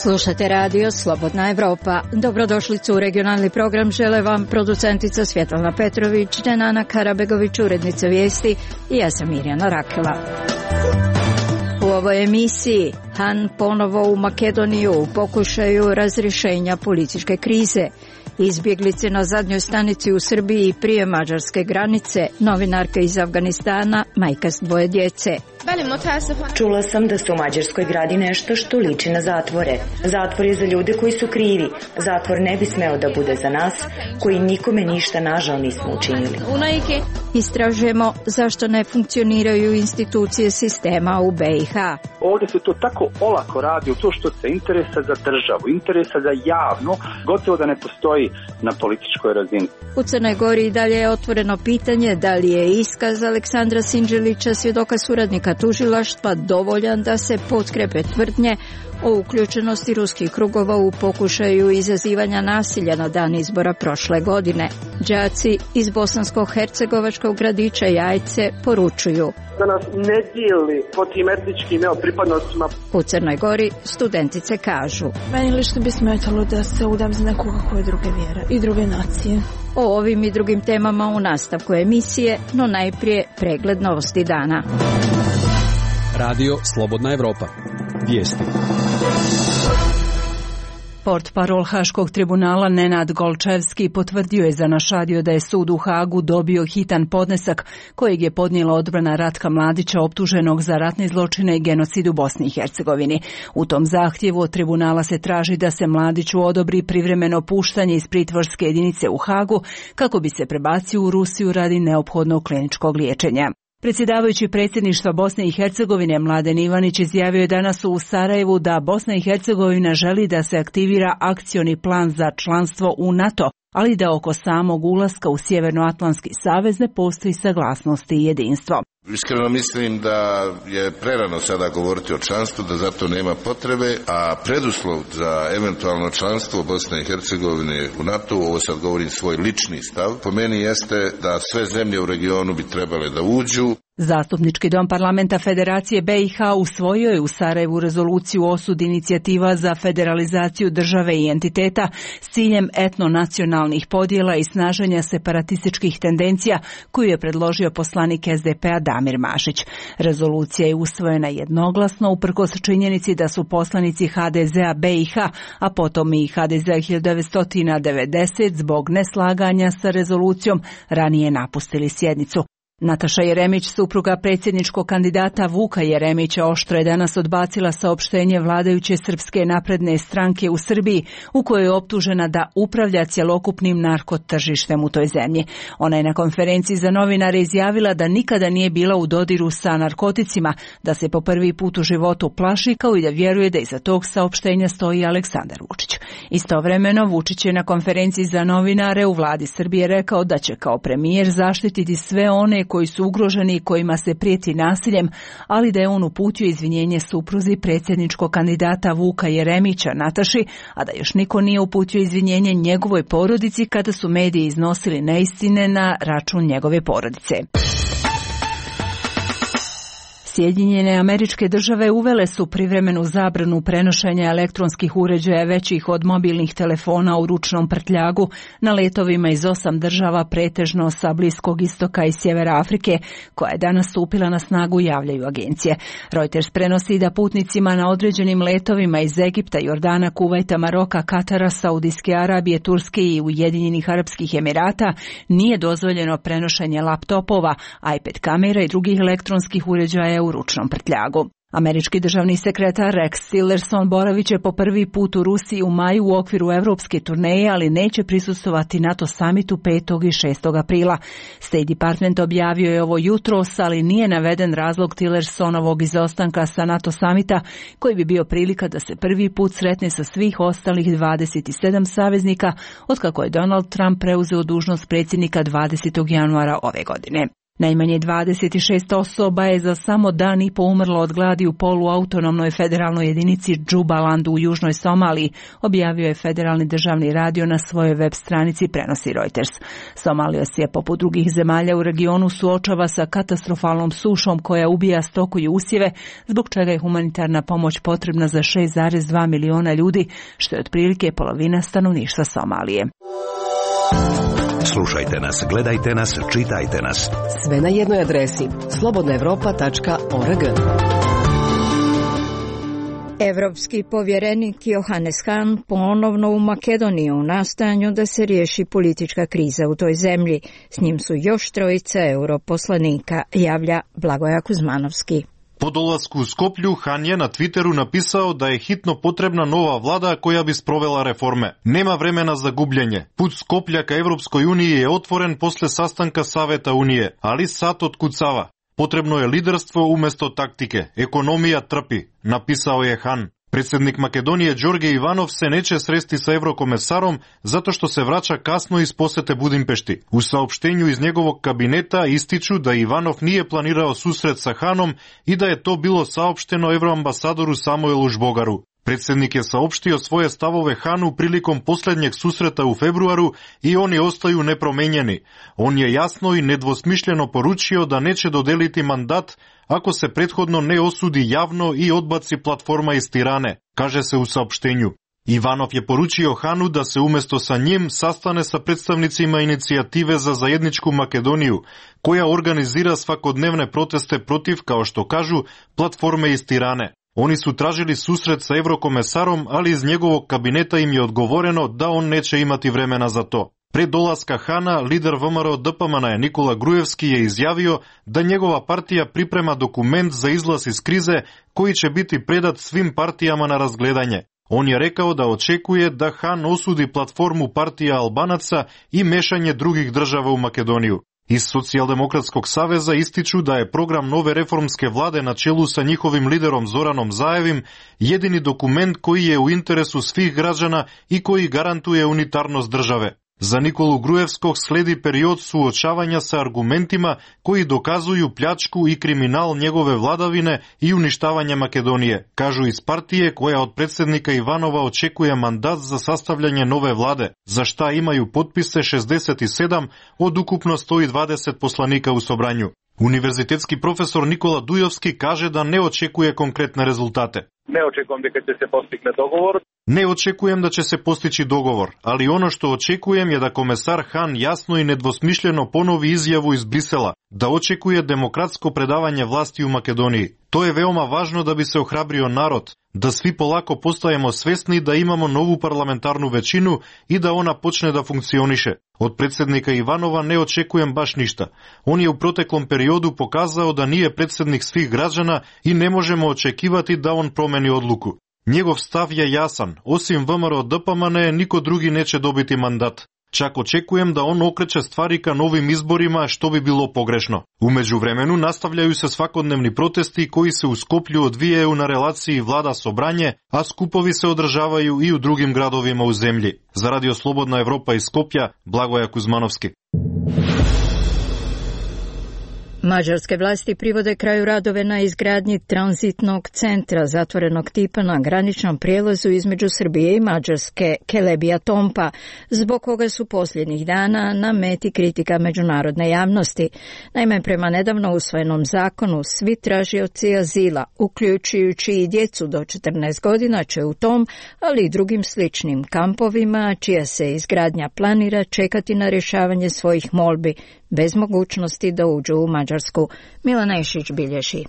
Slušate radio Slobodna Evropa. Dobrodošlicu u regionalni program žele vam producentica Svjetlana Petrović, Nenana Karabegović, urednica vijesti i ja sam Mirjana Rakela. U ovoj emisiji Han ponovo u Makedoniju u pokušaju razrješenja političke krize. Izbjeglice na zadnjoj stanici u Srbiji prije mađarske granice, novinarka iz Afganistana, majka s 2 djece. Čula sam da se u Mađarskoj gradi nešto što liči na zatvore. Zatvor je za ljude koji su krivi. Zatvor ne bi smeo da bude za nas, koji nikome ništa nažal nismo učinili. Istražujemo zašto ne funkcioniraju institucije sistema u BiH. Ovdje se to tako olako radi u to što se interesa za državu, interesa za javno, gotovo da ne postoji na političkoj razini. U Crnoj Gori i dalje je otvoreno pitanje da li je iskaz Aleksandra Sinđelića, svjedoka suradnika tužilaštva, dovoljan da se potkrepe tvrdnje o uključenosti ruskih krugova u pokušaju izazivanja nasilja na dan izbora prošle godine. Đaci iz bosansko-hercegovačkog gradića Jajce poručuju da nas ne dijeli po tim etničkim pripadnostima. U Crnoj Gori studentice kažu: meni lično bi smetalo da se udam za nekoga koje druge vjere i druge nacije. O ovim i drugim temama u nastavku emisije, no najprije pregled novosti dana. Radio Slobodna Evropa. Vijesti. Portparol Haškog tribunala Nenad Golčevski potvrdio je za naš radio da je sud u Hagu dobio hitan podnesak kojeg je podnijela odbrana Ratka Mladića, optuženog za ratne zločine i genocid u Bosni i Hercegovini. U tom zahtjevu od tribunala se traži da se Mladiću odobri privremeno puštanje iz pritvorske jedinice u Hagu kako bi se prebacio u Rusiju radi neophodnog kliničkog liječenja. Predsjedavajući predsjedništva Bosne i Hercegovine Mladen Ivanić izjavio je danas u Sarajevu da Bosna i Hercegovina želi da se aktivira akcioni plan za članstvo u NATO, ali da oko samog ulaska u Sjevernoatlantski savez ne postoji saglasnost i jedinstvo. Iskreno mislim da je prerano sada govoriti o članstvu, da zato nema potrebe, a preduslov za eventualno članstvo Bosne i Hercegovine u NATO, ovo sad govorim svoj lični stav, po meni jeste da sve zemlje u regionu bi trebale da uđu. Zastupnički dom parlamenta Federacije BiH usvojio je u Sarajevu rezoluciju o osudi inicijativa za federalizaciju države i entiteta s ciljem etnonacionalnih podjela i snaženja separatističkih tendencija koju je predložio poslanik SDP-a Damir Mašić. Rezolucija je usvojena jednoglasno uprkos činjenici da su poslanici HDZ-a BiH, a potom i HDZ-a 1990 zbog neslaganja sa rezolucijom ranije napustili sjednicu. Nataša Jeremić, supruga predsjedničkog kandidata Vuka Jeremića, oštro je danas odbacila saopštenje vladajuće Srpske napredne stranke u Srbiji, u kojoj je optužena da upravlja cjelokupnim narkotržištem u toj zemlji. Ona je na konferenciji za novinare izjavila da nikada nije bila u dodiru sa narkoticima, da se po prvi put u životu plaši, kao i da vjeruje da iza tog saopštenja stoji Aleksandar Vučić. Istovremeno, Vučić je na konferenciji za novinare u vladi Srbije rekao da će kao premijer zaštititi sve one koji su ugroženi i kojima se prijeti nasiljem, ali da je on uputio izvinjenje supruzi predsjedničkog kandidata Vuka Jeremića Nataši, a da još niko nije uputio izvinjenje njegovoj porodici kada su mediji iznosili neistine na račun njegove porodice. Sjedinjene Američke Države uvele su privremenu zabranu prenošenja elektronskih uređaja većih od mobilnih telefona u ručnom prtljagu na letovima iz 8 država, pretežno sa Bliskog istoka i sjevera Afrike, koja je danas stupila na snagu, javljaju agencije. Reuters prenosi da putnicima na određenim letovima iz Egipta, Jordana, Kuvajta, Maroka, Katara, Saudijske Arabije, Turske i Ujedinjenih Arapskih Emirata nije dozvoljeno prenošenje laptopova, iPad kamera i drugih elektronskih uređaja u ručnom prtljagu. Američki državni sekretar Rex Tillerson boravit će po prvi put u Rusiji u maju u okviru evropske turneje, ali neće prisustvovati NATO samitu 5. i 6. aprila. State Department objavio je ovo jutros, ali nije naveden razlog Tillersonovog izostanka sa NATO samita, koji bi bio prilika da se prvi put sretne sa svih ostalih 27 saveznika, otkako je Donald Trump preuzeo dužnost predsjednika 20. januara ove godine. Najmanje 26 osoba je za samo dan i po umrlo od gladi u poluautonomnoj federalnoj jedinici Jubalandu u južnoj Somaliji, objavio je federalni državni radio na svojoj web stranici, prenosi Reuters. Somalija se poput drugih zemalja u regionu suočava sa katastrofalnom sušom koja ubija stoku i usjeve, zbog čega je humanitarna pomoć potrebna za 6,2 miliona ljudi, što je otprilike polovina stanovništva Somalije. Slušajte nas, gledajte nas, čitajte nas. Sve na jednoj adresi slobodnaevropa.org. Evropski povjerenik Johannes Hahn ponovno u Makedoniju u nastojanju da se riješi politička kriza u toj zemlji. S njim su još 3 europoslanika, javlja Blagoja Kuzmanovski. Po dolasku u Skoplju, Han je na Twitteru napisao da je hitno potrebna nova vlada koja bi sprovela reforme. Nema vremena za gubljenje. Put Skoplja ka Evropskoj uniji je otvoren posle sastanka Saveta Unije, ali sad otkucava. Potrebno je liderstvo umjesto taktike. Ekonomija trpi, napisao je Han. Predsjednik Makedonije Đorđe Ivanov se neće sresti sa eurokomesarom zato što se vraća kasno iz posete Budimpešti. U saopštenju iz njegovog kabineta ističu da Ivanov nije planirao susret sa Hanom i da je to bilo saopšteno evroambasadoru Samuelu Žbogaru. Predsjednik je saopštio svoje stavove Hanu prilikom posljednjeg susreta u februaru i oni ostaju nepromenjeni. On je jasno i nedvosmišljeno poručio da neće dodeliti mandat ako se prethodno ne osudi javno i odbaci platforma iz Tirane, kaže se u saopštenju. Ivanov je poručio Hanu da se umjesto sa njim sastane sa predstavnicima inicijative za zajedničku Makedoniju, koja organizira svakodnevne proteste protiv, kao što kažu, platforme iz Tirane. Oni su tražili susret sa eurokomesarom, ali iz njegovog kabineta im je odgovoreno da on neće imati vremena za to. Pre dolaska Hana, lider VMRO DPMN Nikola Grujevski je izjavio da njegova partija priprema dokument za izlaz iz krize koji će biti predat svim partijama na razgledanje. On je rekao da očekuje da Han osudi platformu partija Albanaca i mešanje drugih država u Makedoniju. Iz Socijaldemokratskog saveza ističu da je program nove reformske vlade na čelu sa njihovim liderom Zoranom Zaevim jedini dokument koji je u interesu svih građana i koji garantuje unitarnost države. Za Nikolu Grujevskog sledi period suočavanja sa argumentima koji dokazuju pljačku i kriminal njegove vladavine i uništavanja Makedonije, kažu iz partije koja od predsjednika Ivanova očekuje mandat za sastavljanje nove vlade, za šta imaju potpise 67 od ukupno 120 poslanika u sobranju. Univerzitetski profesor Nikola Dujovski kaže da ne očekuje konkretne rezultate. Ne očekujem da će se postigne dogovor. Ne očekujem da će se postići dogovor, ali ono što očekujem je da komesar Han jasno i nedvosmišljeno ponovi izjavu iz Brisela, da očekuje demokratsko predavanje vlasti u Makedoniji. To je veoma važno da bi se ohrabrio narod, da svi polako postajemo svesni da imamo novu parlamentarnu većinu i da ona počne da funkcioniše. Od predsjednika Ivanova ne očekujem baš ništa. On je u proteklom periodu pokazao da nije predsjednik svih građana i ne možemo očekivati da on promeni odluku. Njegov stav je jasan, osim VMRO DPMN niko drugi neće dobiti mandat. Čak očekujem da on okreće stvari ka novim izborima, što bi bilo pogrešno. U međuvremenu nastavljaju se svakodnevni protesti koji se u Skoplju odvijaju na relaciji vlada Sobranje, a skupovi se održavaju i u drugim gradovima u zemlji. Za Radio Slobodna Evropa iz Skopja, Blagoja Kuzmanovski. Mađarske vlasti privode kraju radove na izgradnji tranzitnog centra zatvorenog tipa na graničnom prijelazu između Srbije i Mađarske, Kelebija Tompa, zbog koga su posljednjih dana na meti kritika međunarodne javnosti. Naime, prema nedavno usvojenom zakonu, svi tražioci azila, uključujući i djecu do 14 godina, će u tom, ali i drugim sličnim kampovima, čija se izgradnja planira, čekati na rješavanje svojih molbi, bez mogućnosti da uđu u Mađarsku. Milan Ešić bilježi.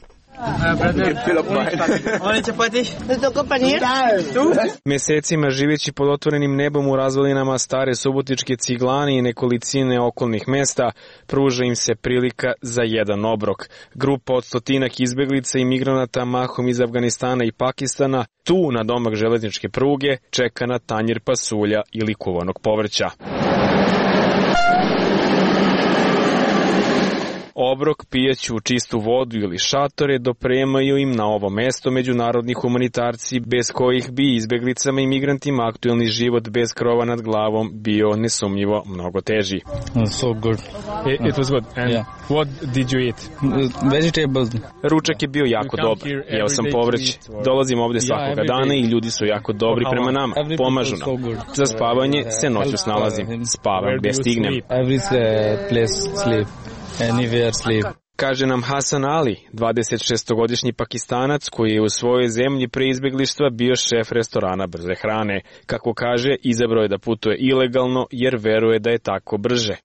Mjesecima živeći pod otvorenim nebom u razvalinama stare subotičke ciglane i nekolicine okolnih mesta, pruža im se prilika za jedan obrok. Grupa od 100 izbeglica i migranata mahom iz Afganistana i Pakistana tu na domak železničke pruge čeka na tanjir pasulja ili kuvanog povrća. Obrok, pijaću, čistu vodu ili šatore dopremaju im na ovo mesto međunarodni humanitarci bez kojih bi izbeglicama i migrantima aktuelni život bez krova nad glavom bio nesumnjivo mnogo teži. So good. It was good. And what did you eat? Vegetables. Ručak je bio jako dobar. Jeo sam povrće. Dolazim ovde svakoga dana i ljudi su jako dobri prema nama. Pomažu nam. Za spavanje se noću snalazim. Spavam gde stignem. Every place sleep. Anywhere sleep. Kaže nam Hasan Ali, 26-godišnji Pakistanac koji je u svojoj zemlji pre izbeglištva bio šef restorana brze hrane. Kako kaže, izabrao je da putuje ilegalno jer veruje da je tako brže.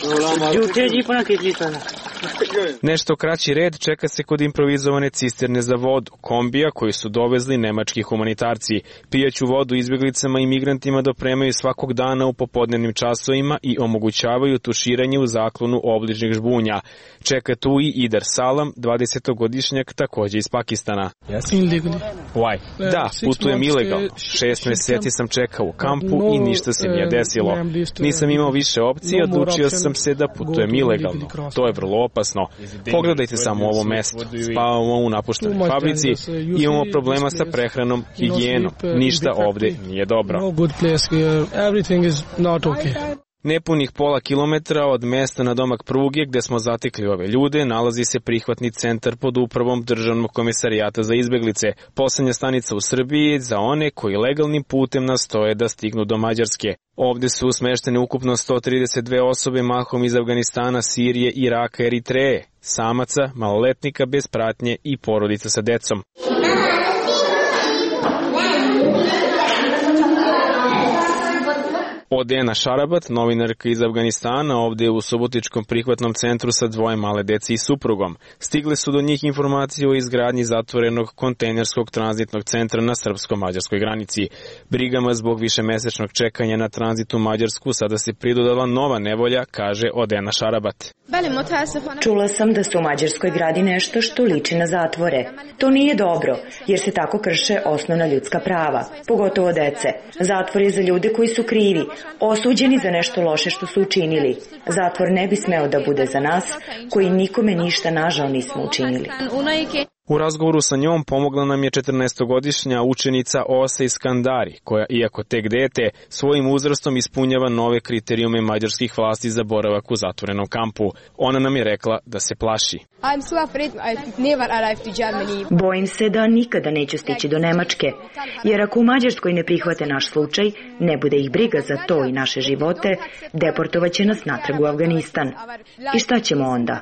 Nešto kraći red čeka se kod improvizovane cisterne za vodu, kombija koji su dovezli nemački humanitarci. Pijaću vodu izbjeglicama i migrantima dopremaju svakog dana u popodnevnim časovima i omogućavaju tuširanje u zaklonu obližnjeg žbunja. Čeka tu i Idar Salam, 20-godišnjak takođe iz Pakistana. Why? Da, putujem ilegalno. 6 meseci sam čekao u kampu i ništa se nije desilo. Nisam imao više opcije, odlučio sam se da putujem ilegalno. To je vrlo opasno. Pogledajte samo ovo mesto. Spavamo u napuštenoj fabrici, imamo problema sa prehranom, higijenom. Ništa ovde nije dobro. Nepunih pola kilometra od mesta na domak pruge gde smo zatekli ove ljude nalazi se prihvatni centar pod upravom Državnog komisarijata za izbeglice. Poslednja stanica u Srbiji za one koji legalnim putem nastoje da stignu do Mađarske. Ovde su smeštene ukupno 132 osobe mahom iz Afganistana, Sirije, Iraka, Eritreje, samaca, maloletnika bez pratnje i porodica sa decom. Odena Šarabat, novinarka iz Afganistana, ovde u Subotičkom prihvatnom centru sa dvoje male dece i suprugom. Stigle su do njih informacije o izgradnji zatvorenog kontejnerskog tranzitnog centra na srpsko-mađarskoj granici. Brigama zbog višemesečnog čekanja na tranzit u Mađarsku sada se pridodala nova nevolja, kaže Odena Šarabat. Čula sam da se u Mađarskoj gradi nešto što liči na zatvore. To nije dobro, jer se tako krše osnovna ljudska prava, pogotovo dece. Zatvor je za ljude koji su krivi, osuđeni za nešto loše što su učinili. Zatvor ne bi smeo da bude za nas, koji nikome ništa nažal nismo učinili. U razgovoru sa njom pomogla nam je 14-godišnja učenica Ose Iskandari, koja, iako tek dete, svojim uzrastom ispunjava nove kriterijume mađarskih vlasti za boravak u zatvorenom kampu. Ona nam je rekla da se plaši. Bojim se da nikada neću stići do Nemačke, jer ako u Mađarskoj ne prihvate naš slučaj, ne bude ih briga za to i naše živote, deportovaće nas natrag u Afganistan. I šta ćemo onda?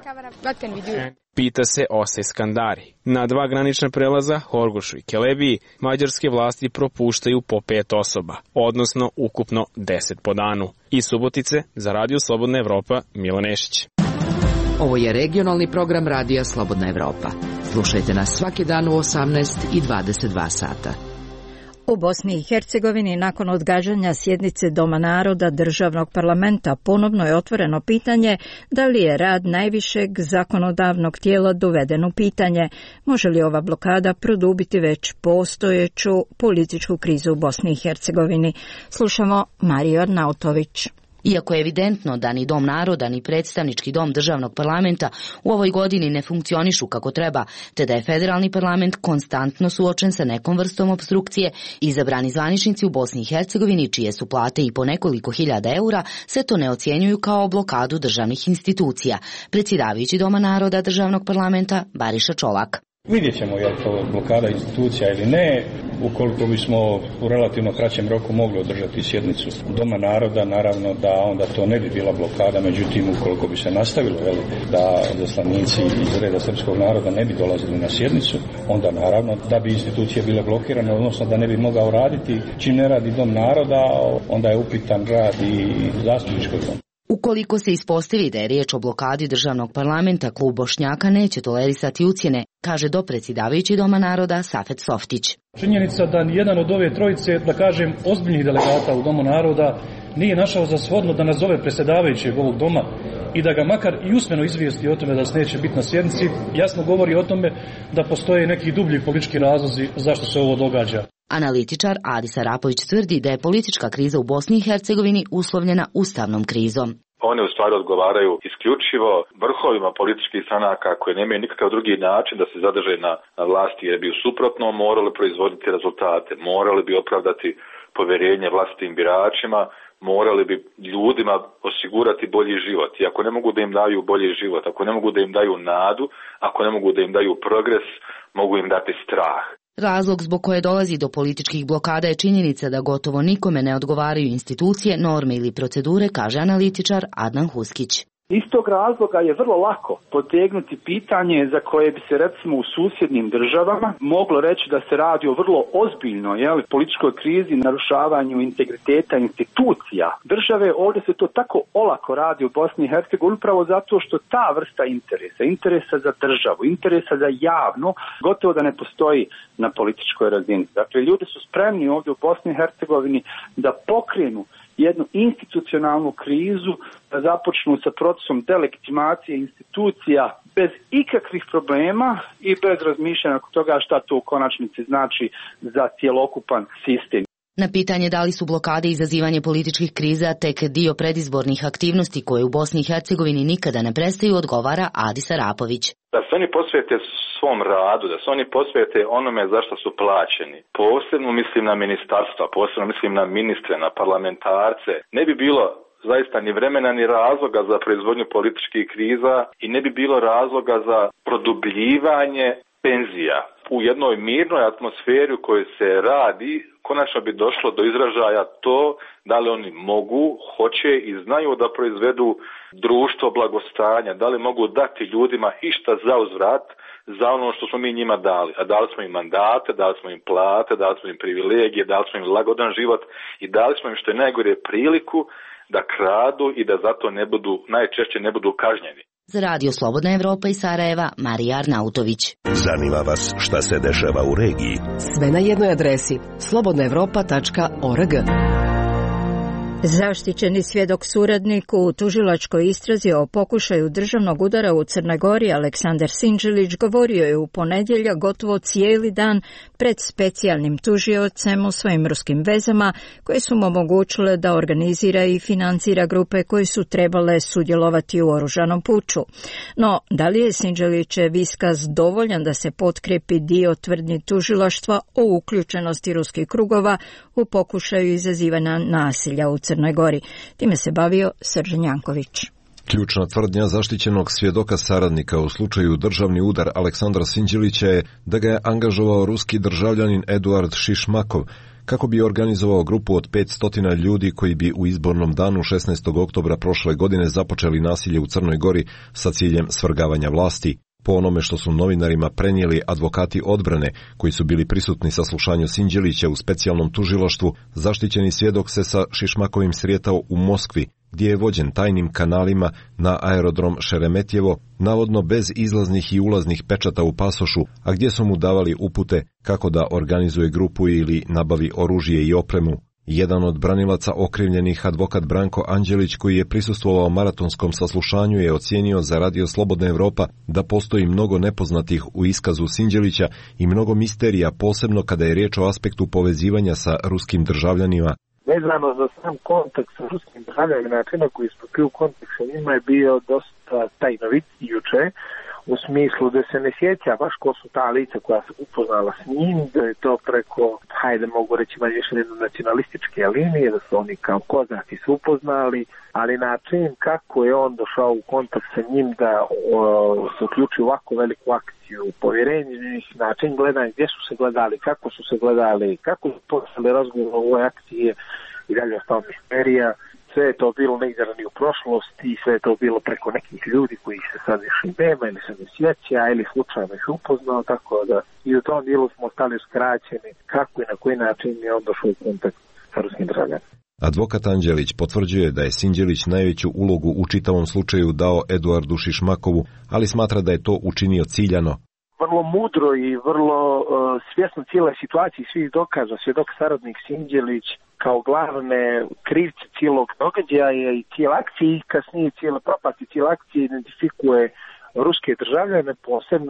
Pita se Ose Iskandari. Na 2 granična prelaza, Horgošu i Kelebiji, mađarske vlasti propuštaju po 5 osoba, odnosno ukupno 10 po danu. Iz Subotice, za Radio Slobodna Evropa, Milo Nešić. Ovo je regionalni program Radija Slobodna Evropa. Slušajte nas svaki dan u 18 i 22 sata. U Bosni i Hercegovini nakon odgađanja sjednice Doma naroda Državnog parlamenta ponovno je otvoreno pitanje da li je rad najvišeg zakonodavnog tijela doveden u pitanje. Može li ova blokada produbiti već postojeću političku krizu u Bosni i Hercegovini? Slušamo Mariju Arnautović. Iako je evidentno da ni Dom naroda ni predstavnički dom državnog parlamenta u ovoj godini ne funkcionišu kako treba, te da je federalni parlament konstantno suočen sa nekom vrstom opstrukcije, izabrani zvaničnici u Bosni i Hercegovini, čije su plate i po nekoliko hiljada eura, se to ne ocjenjuju kao blokadu državnih institucija. Predsjedavajući Doma naroda državnog parlamenta Bariša Čolak. Vidjet ćemo je li to blokada institucija ili ne. Ukoliko bismo u relativno kraćem roku mogli održati sjednicu Doma naroda, naravno da onda to ne bi bila blokada, međutim ukoliko bi se nastavilo da zaslanici iz reda srpskog naroda ne bi dolazili na sjednicu, onda naravno da bi institucije bile blokirane, odnosno da ne bi mogao raditi. Čim ne radi Dom naroda, onda je upitan rad i zastupničkog doma. Ukoliko se ispostavi da je riječ o blokadi državnog parlamenta, klub Bošnjaka neće tolerisati ucjene, kaže dopredsjedavajući Doma naroda Safet Softić. Činjenica da nijedan od ove trojice, da kažem, ozbiljnih delegata u Domu naroda nije našao za shodno da nazove predsjedavajućeg ovog doma i da ga makar i usmeno izvijesti o tome da se neće biti na sjednici, jasno govori o tome da postoje neki dublji politički razlozi zašto se ovo događa. Analitičar Adis Arapović tvrdi da je politička kriza u Bosni i Hercegovini uslovljena ustavnom krizom. one u stvari odgovaraju isključivo vrhovima političkih stranaka koje nemaju nikakav drugi način da se zadrže na vlasti, jer bi u suprotno morali proizvoditi rezultate, morali bi opravdati povjerenje vlastitim biračima, morali bi ljudima osigurati bolji život. I ako ne mogu da im daju bolji život, ako ne mogu da im daju nadu, ako ne mogu da im daju progres, mogu im dati strah. Razlog zbog koje dolazi do političkih blokada je činjenica da gotovo nikome ne odgovaraju institucije, norme ili procedure, kaže analitičar Adnan Huskić. Iz tog razloga je vrlo lako potegnuti pitanje za koje bi se recimo u susjednim državama moglo reći da se radi o vrlo ozbiljnoj političkoj krizi, narušavanju integriteta institucija države. Ovdje se to tako olako radi u Bosni i Hercegovini upravo zato što ta vrsta interesa za državu, interesa za javno, gotovo da ne postoji na političkoj razini. Dakle, ljudi su spremni ovdje u Bosni i Hercegovini da pokrenu jednu institucionalnu krizu, da započnu sa procesom delegitimacije institucija bez ikakvih problema i bez razmišljanja oko toga šta to u konačnici znači za cjelokupan sistem. Na pitanje da li su blokade i izazivanje političkih kriza tek dio predizbornih aktivnosti koje u Bosni i Hercegovini nikada ne prestaju, odgovara Adis Arapović. Da se oni posvete svom radu, da se oni posvete onome za što su plaćeni. Posebno mislim na ministarstva, posebno mislim na ministre, na parlamentarce. Ne bi bilo zaista ni vremena ni razloga za proizvodnju političkih kriza i ne bi bilo razloga za produbljivanje penzija. U jednoj mirnoj atmosferi u kojoj se radi, konačno bi došlo do izražaja to da li oni mogu, hoće i znaju da proizvedu društvo blagostanja, da li mogu dati ljudima išta za uzvrat za ono što smo mi njima dali. A dali smo im mandate, dali smo im plate, dali smo im privilegije, dali smo im lagodan život i dali smo im što je najgore priliku da kradu i da zato najčešće ne budu kažnjeni. Za Radio Slobodna Evropa iz Sarajeva, Marija Arnautović. Zanima vas šta se dešava u regiji? Sve na jednoj adresi slobodnaevropa.org. Zaštićeni svjedok suradnik u tužilačkoj istrazi o pokušaju državnog udara u Crnoj Gori Aleksandar Sinđelić govorio je u ponedjeljak gotovo cijeli dan pred specijalnim tužiocem o svojim ruskim vezama koje su mu omogućile da organizira i financira grupe koje su trebale sudjelovati u oružanom puču. No, da li je Sinđelićev iskaz dovoljan da se potkrepi dio tvrdnji tužilaštva o uključenosti ruskih krugova u pokušaju izazivanja nasilja u Crnoj Gori? Time se bavio Srđan Janković. Ključna tvrdnja zaštićenog svjedoka saradnika u slučaju državni udar Aleksandra Sinđelića je da ga je angažovao ruski državljanin Eduard Šišmakov kako bi organizovao grupu od 500 ljudi koji bi u izbornom danu 16. oktobra prošle godine započeli nasilje u Crnoj Gori sa ciljem svrgavanja vlasti. Po onome što su novinarima prenijeli advokati odbrane koji su bili prisutni saslušanju Sinđelića u specijalnom tužilaštvu, zaštićeni svjedok se sa Šišmakovim srijetao u Moskvi, gdje je vođen tajnim kanalima na aerodrom Šeremetjevo, navodno bez izlaznih i ulaznih pečata u pasošu, a gdje su mu davali upute kako da organizuje grupu ili nabavi oružje i opremu. Jedan od branilaca okrivljenih, advokat Branko Anđelić, koji je prisustvovao maratonskom saslušanju, je ocijenio za Radio Slobodna Evropa da postoji mnogo nepoznatih u iskazu Sinđelića i mnogo misterija, posebno kada je riječ o aspektu povezivanja sa ruskim državljanima. Vezano za sam kontakt sa ruskim državljanima, načina koji smo u kontakt sa njima je bio dosta tajnovit juče, u smislu da se ne sjeća baš ko su ta lica koja se upoznala s njim, da je to preko, hajde mogu reći manje više nacionalističke linije, da su oni kao kozaci se upoznali, ali način kako je on došao u kontakt sa njim da se uključi u ovako veliku akciju, povjerenje, način gledanja, gdje su se gledali, kako su se gledali, kako su počeli razgovor o ovoj akciji i dalje ostao misterija. Sve je to bilo neizrani u prošlosti, sve je to bilo preko nekih ljudi koji se sad više nema ili se ne sjeća ili slučajno ih upoznao, tako da i u tom dijelu smo ostali uskraćeni kako i na koji način je on došao u kontakt sa ruskim državljanima. Advokat Anđelić potvrđuje da je Sinđelić najveću ulogu u čitavom slučaju dao Eduardu Šišmakovu, ali smatra da je to učinio ciljano. Vrlo mudro i vrlo svjesno cijele situacije i svih dokaza, svjedok saradnik Sinđelić kao glavne krivce cijelog događaja i cijele akcije i kasnije cijele propasti cijele akcije identifikuje ruske državljane, posebno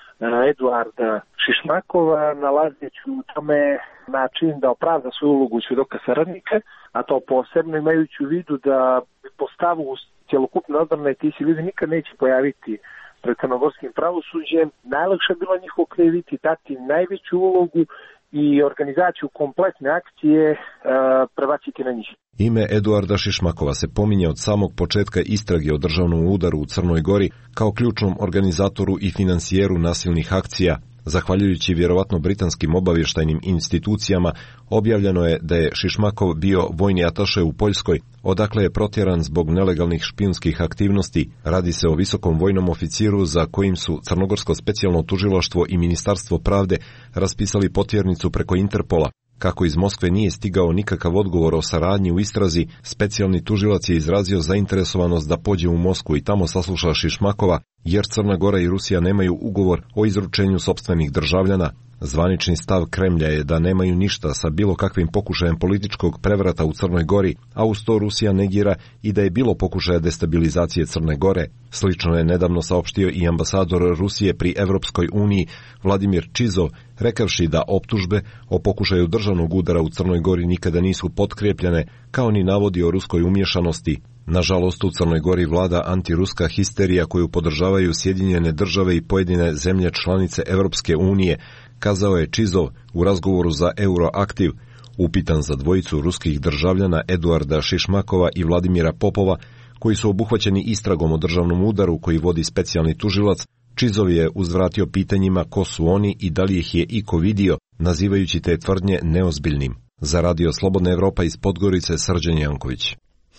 Eduarda Šišmakova, nalazeći u tome način da opravda svoju ulogu svjedoka saradnika, a to posebno imajući u vidu da po stavu cjelokupne odbrane ti se ljudi nikad neće pojaviti pred crnogorskim pravosuđem. Najlakše je bilo njih okriviti, dati najveću ulogu i organizaciju kompletne akcije prebaciti na njih. Ime Eduarda Šišmakova se pominje od samog početka istrage o državnom udaru u Crnoj Gori kao ključnom organizatoru i finansijeru nasilnih akcija. Zahvaljujući vjerovatno britanskim obavještajnim institucijama, objavljeno je da je Šišmakov bio vojni ataše u Poljskoj, odakle je protjeran zbog nelegalnih špijunskih aktivnosti. Radi se o visokom vojnom oficiru za kojim su Crnogorsko specijalno tužilaštvo i Ministarstvo pravde raspisali potjernicu preko Interpola. Kako iz Moskve nije stigao nikakav odgovor o saradnji u istrazi, specijalni tužilac je izrazio zainteresovanost da pođe u Moskvu i tamo sasluša Šišmakova, jer Crna Gora i Rusija nemaju ugovor o izručenju sopstvenih državljana. Zvanični stav Kremlja je da nemaju ništa sa bilo kakvim pokušajem političkog prevrata u Crnoj Gori, a uz to Rusija negira i da je bilo pokušaja destabilizacije Crne Gore. Slično je nedavno saopštio i ambasador Rusije pri Evropskoj uniji Vladimir Čizov, rekavši da optužbe o pokušaju državnog udara u Crnoj Gori nikada nisu potkrijepljene, kao ni navodi o ruskoj umješanosti. Nažalost, u Crnoj Gori vlada antiruska histerija koju podržavaju Sjedinjene države i pojedine zemlje članice Evropske unije, kazao je Čizov u razgovoru za Euroaktiv. Upitan za dvojicu ruskih državljana Eduarda Šišmakova i Vladimira Popova, koji su obuhvaćeni istragom o državnom udaru koji vodi specijalni tužilac, Čizov je uzvratio pitanjima ko su oni i da li ih je iko vidio, nazivajući te tvrdnje neozbiljnim. Za Radio Slobodna Evropa iz Podgorice, Srđan Janković.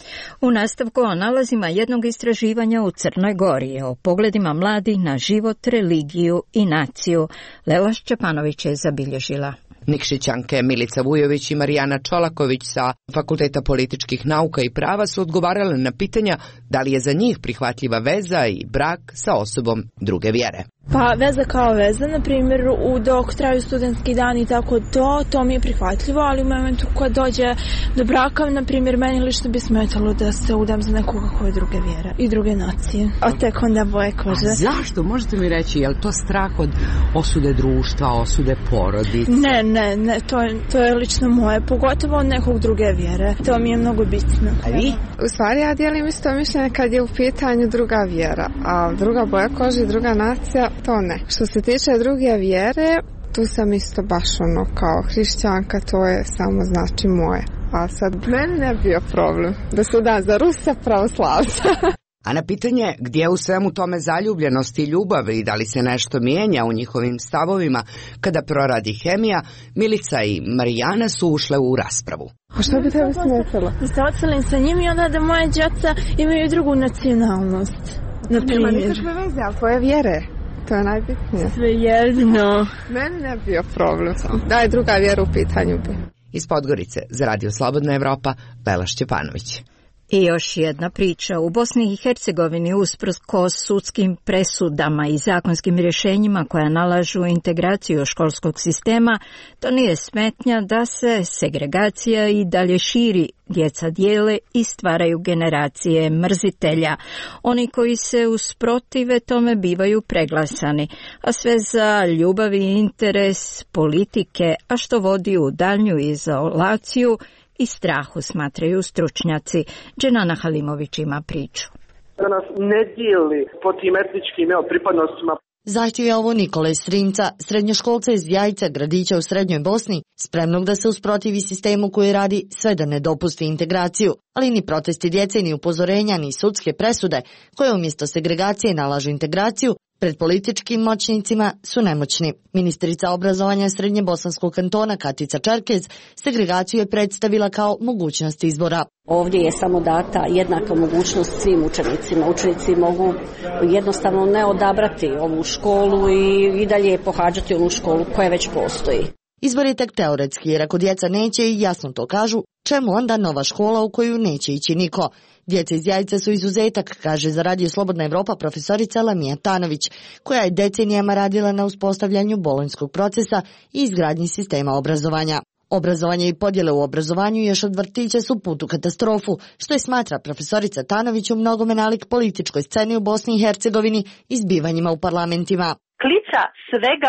U nastavku o nalazima jednog istraživanja u Crnoj Gori o pogledima mladih na život, religiju i naciju, Lela Šćepanović je zabilježila. Nikšićanke Milica Vujović i Marijana Čolaković sa Fakulteta političkih nauka i prava su odgovarale na pitanja da li je za njih prihvatljiva veza i brak sa osobom druge vjere. Pa veza kao veza, na primjer, dok traju studentski dani i tako to mi je prihvatljivo, ali u momentu kad dođe do braka, na primjer, meni lično bi smetalo da se udam za nekoga koje druge vjere i druge nacije. A tek onda boje kože. A zašto? Možete mi reći, je li to strah od osude društva, osude porodice? Ne, to je lično moje, pogotovo od nekog druge vjere. To mi je mnogo bitno. A vi? U stvari ja dijelim isto mišljenje kad je u pitanju druga vjera, a druga boja kože, druga nacija, to ne. Što se tiče druge vjere, tu sam isto baš kao hrišćanka, to je samo znači moje. A sad meni ne bio problem da se da za Rusa pravoslavca. A na pitanje gdje u svemu tome zaljubljenost i ljubav i da li se nešto mijenja u njihovim stavovima kada proradi hemija, Milica i Marijana su ušle u raspravu. A što bi tebi smetalo? Da se odselim sa njim i onda da moje djeca imaju drugu nacionalnost. Nema nikakve veze, ali tvoje vjere. To je najbitnije. Svejedno. Meni ne bio problem. Da je druga vjera u pitanju bi. Iz Podgorice za Radio Slobodna Evropa, Lela Šćepanović. I još jedna priča. U Bosni i Hercegovini usprkos sudskim presudama i zakonskim rješenjima koja nalažu integraciju školskog sistema, to nije smetnja da se segregacija i dalje širi. Djeca dijele i stvaraju generacije mrzitelja. Oni koji se usprotive tome bivaju preglasani, a sve za ljubav i interes politike, a što vodi u daljnju izolaciju i strahu, smatraju stručnjaci. Dženana Halimović ima priču. Da nas ne dijeli po tim etničkim pripadnostima. Zahtjev je ovo Nikole Strinca, srednjoškolca iz Jajca, gradića u srednjoj Bosni, spremnog da se usprotivi sistemu koji radi sve da ne dopusti integraciju, ali ni protesti djece, ni upozorenja, ni sudske presude, koje umjesto segregacije nalažu integraciju, pred političkim moćnicima su nemoćni. Ministrica obrazovanja Srednjebosanskog kantona Katica Čerkez segregaciju je predstavila kao mogućnost izbora. Ovdje je samo data jednaka mogućnost svim učenicima. Učenici mogu jednostavno ne odabrati ovu školu i dalje pohađati onu školu koja već postoji. Izbor je tek teoretski, jer ako djeca neće i jasno to kažu, čemu onda nova škola u koju neće ići niko? Djeca iz Jajca su izuzetak, kaže za Radio Slobodna Evropa profesorica Lamija Tanović, koja je decenijama radila na uspostavljanju bolonjskog procesa i izgradnji sistema obrazovanja. Obrazovanje i podjele u obrazovanju još od vrtića su put u katastrofu, što je smatra profesorica Tanović u mnogome nalik političkoj sceni u Bosni i Hercegovini i zbivanjima u parlamentima. Klica svega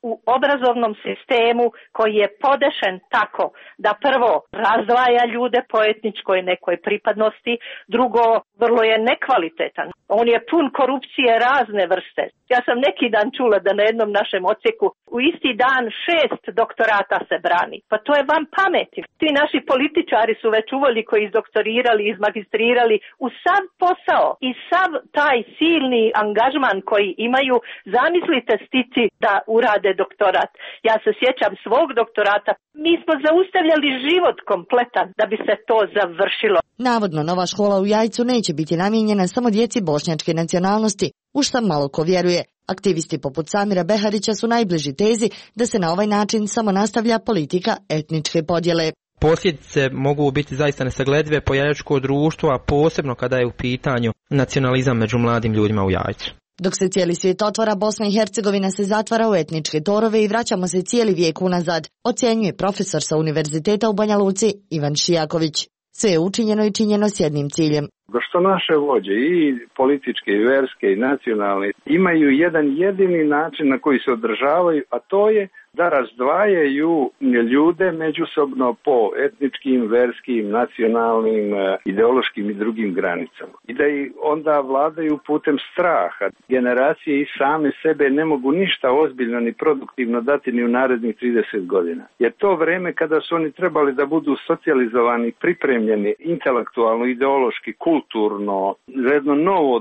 u obrazovnom sistemu koji je podešen tako da prvo razdvaja ljude po etničkoj nekoj pripadnosti, drugo vrlo je nekvalitetan. On je pun korupcije razne vrste. Ja sam neki dan čula da na jednom našem odsjeku u isti dan 6 doktorata se brani. Pa to je van pameti. Ti naši političari su već uvoliko izdoktorirali, izmagistrirali u sav posao i sav taj silni angažman koji imaju. Zamislite stići da urade doktorat. Ja se sjećam svog doktorata. Mi smo zaustavljali život kompletan da bi se to završilo. Navodno, nova škola u Jajcu neće biti namijenjena samo djeci bošnjačke nacionalnosti, u šta malo ko vjeruje. Aktivisti poput Samira Beharića su najbliži tezi da se na ovaj način samo nastavlja politika etničke podjele. Posljedice mogu biti zaista nesagledive po jajačko društvo, a posebno kada je u pitanju nacionalizam među mladim ljudima u Jajcu. Dok se cijeli svijet otvara, Bosna i Hercegovina se zatvara u etničke torove i vraćamo se cijeli vijek unazad, ocjenjuje profesor sa Univerziteta u Banja Luci Ivan Šijaković. Sve je učinjeno i činjeno s jednim ciljem. Što naše vođe, i političke, i verske, i nacionalne, imaju jedan jedini način na koji se održavaju, a to je da razdvajaju ljude međusobno po etničkim, verskim, nacionalnim, ideološkim i drugim granicama. I da ih onda vladaju putem straha. Generacije i same sebe ne mogu ništa ozbiljno ni produktivno dati ni u narednih 30 godina. Jer to vreme kada su oni trebali da budu socijalizovani, pripremljeni intelektualno, ideološki, kulturno, za jedno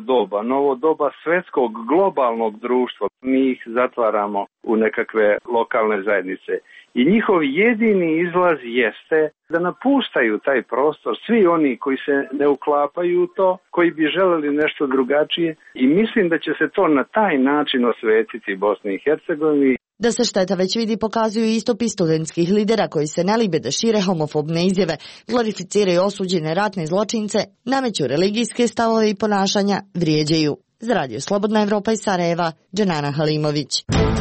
novo doba svetskog globalnog društva. Mi ih zatvaramo u nekakve lokalne zajednice. I njihov jedini izlaz jeste da napuštaju taj prostor, svi oni koji se ne uklapaju u to, koji bi želeli nešto drugačije, i mislim da će se to na taj način osvetiti Bosni i Hercegovini. Da se šteta već vidi pokazuju istupi studentskih lidera koji se ne libe da šire homofobne izjave, glorificiraju osuđene ratne zločince, nameću religijske stavove i ponašanja, vrijeđaju. Za Radio Slobodna Evropa iz Sarajeva, Dženana Halimović.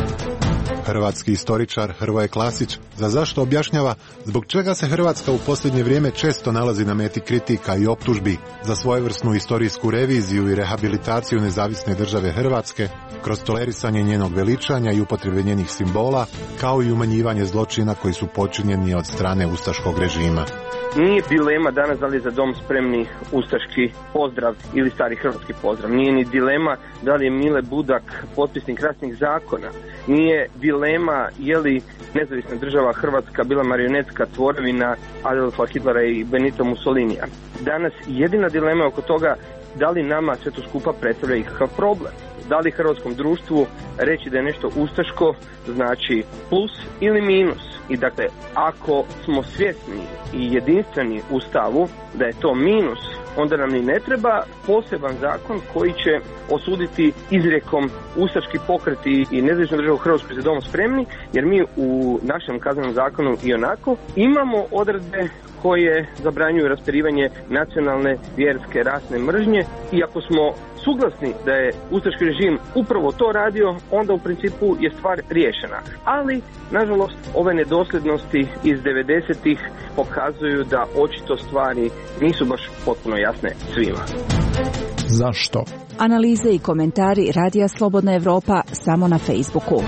Hrvatski istoričar Hrvoje Klasić za zašto objašnjava zbog čega se Hrvatska u posljednje vrijeme često nalazi na meti kritika i optužbi za svojevrsnu historijsku reviziju i rehabilitaciju nezavisne države Hrvatske kroz tolerisanje njenog veličanja i upotrebe njenih simbola, kao i umanjivanje zločina koji su počinjeni od strane ustaškog režima. Nije dilema danas da li je Za dom spremni ustaški pozdrav ili stari hrvatski pozdrav. Nije ni dilema da li je Mile Budak potpisnik ratnih zakona. Nije dilema je li nezavisna država Hrvatska bila marionetska tvorevina Adolfa Hitlera i Benito Mussolinija. Danas jedina dilema je oko toga da li nama sve to skupa predstavlja ikakav problem. Da li hrvatskom društvu reći da je nešto ustaško znači plus ili minus. I dakle, ako smo svjesni i jedinstveni u stavu da je to minus, onda nam ni ne treba poseban zakon koji će osuditi izrijekom ustaški pokreti i nezavisnu državu Hrvatsku Za dom spremni, jer mi u našem kaznenom zakonu i onako imamo odredbe koje zabranjuju raspirivanje nacionalne, vjerske, rasne mržnje, i ako smo suglasni da je ustaški režim upravo to radio, onda u principu je stvar riješena. Ali, nažalost, ove nedosljednosti iz 90-ih pokazuju da očito stvari nisu baš potpuno jasne svima. Zašto? Analize i komentari Radija Slobodna Evropa samo na Facebooku.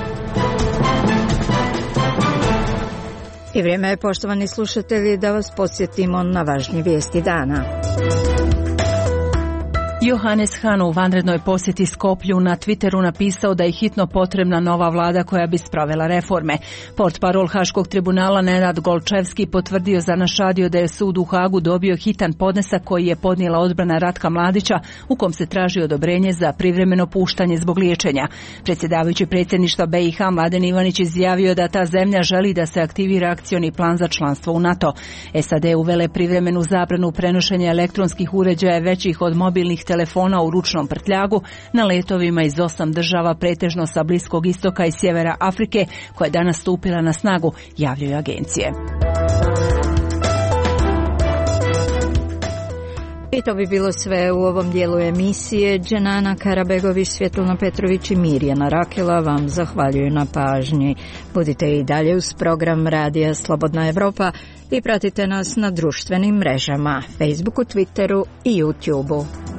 I vrijeme je, poštovani slušatelji, da vas podsjetimo na važnije vijesti dana. Johannes Hahn u vanrednoj posjeti Skoplju na Twitteru napisao da je hitno potrebna nova vlada koja bi sprovela reforme. Portparol Haškog tribunala Nenad Golčevski potvrdio za naš radio da je sud u Hagu dobio hitan podnesak koji je podnijela odbrana Ratka Mladića, u kom se traži odobrenje za privremeno puštanje zbog liječenja. Predsjedavajući predsjedništva BiH Mladen Ivanić izjavio da ta zemlja želi da se aktivira akcioni plan za članstvo u NATO. SAD uvele privremenu zabranu prenošenja elektronskih uređaja većih od mobilnih telefona u ručnom prtljagu na letovima iz 8 država, pretežno sa Bliskog istoka i sjevera Afrike, koja je danas stupila na snagu, javljaju agencije. I to bi bilo sve u ovom dijelu emisije. Dženana Karabegović, Svjetlana Petrović i Mirjana Rakela vam zahvaljuju na pažnji. Budite i dalje uz program Radija Slobodna Evropa i pratite nas na društvenim mrežama, Facebooku, Twitteru i YouTubeu.